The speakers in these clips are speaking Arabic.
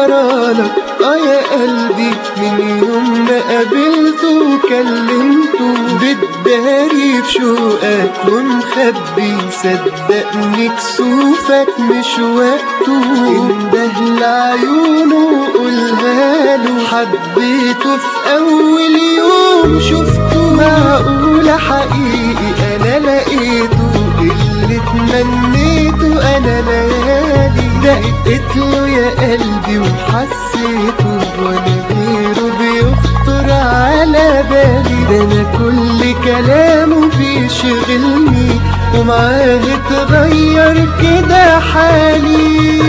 جرالك يا قلبي من يوم ما قابلته وكلمته بتداري في شوقك ومخبي صدقني كسوفك مش وقته انده لعيونه وقولها له حبيته في اول يوم شفته معقولة حقيقي انا لقيته اللي تمنيته انا ليالي دقت له يا قلبي وحسيته وانا غيره بيخطر على بالي ده انا كل كلامه بيشغلني ومعاه اتغير كده حالي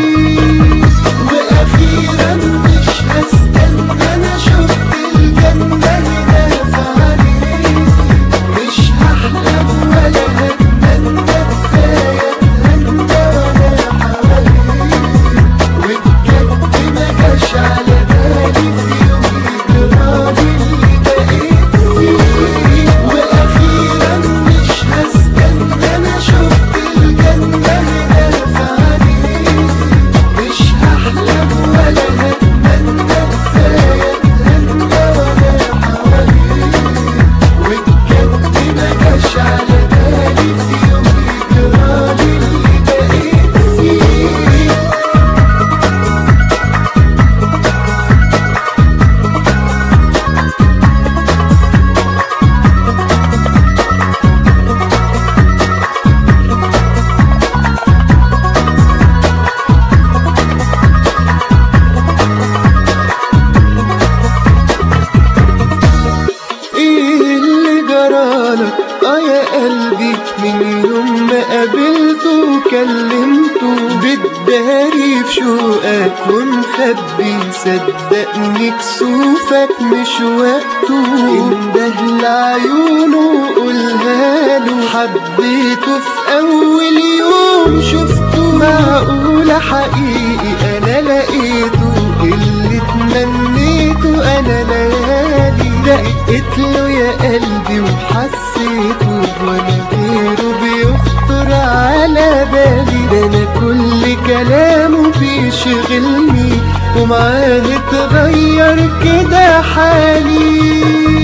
واخيرا مش هستنى انا شفت الجنة هنا في عينيكي مش هحلم ولا هتمنى كفاية اتهنى وانا حواليكي وبجد ما جاش على بالي في يوم يجرالي اللي بقيت فيه واخيرا مش هستنى انا شفت الجنة هنا في عينيكي مش هحلم ولا هتمنى كفاية اتهنى وانا حواليكي وبجد ما جاش على بالي في يوم يجرالي اللي بقيت فيه ايه اللي جرالك يا قلبي من يوم ما قابلته وكلمته بتداري في شوقك ومخبي صدقني كسوفك مش وقته انده لعيونه وقولها له حبيته في اول يوم شفته معقولة حقيقي انا لقيته اللي تمنيته انا ليالي دقت له يا قلبي وحسيته وانا غيره بيخطر على بالي ده انا كل كلامه بيشغلني ومعاه اتغير كده حالي